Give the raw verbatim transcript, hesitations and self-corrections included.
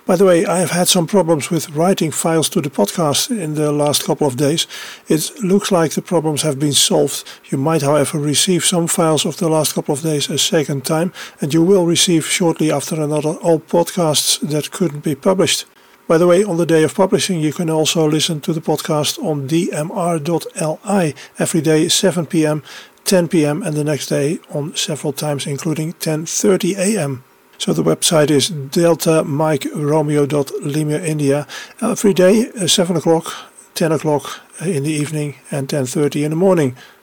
By the way, I have had some problems with writing files to the podcast in the last couple of days. It looks like the problems have been solved. You might, however, receive some files of the last couple of days a second time, and you will receive shortly after another all podcasts that couldn't be published. By the way, on the day of publishing, you can also listen to the podcast on d m r dot l i every day, seven p.m., ten p.m. and the next day on several times, including ten thirty a.m. So the website is delta mike romeo dot lima india every day, seven o'clock, ten o'clock in the evening and ten thirty in the morning.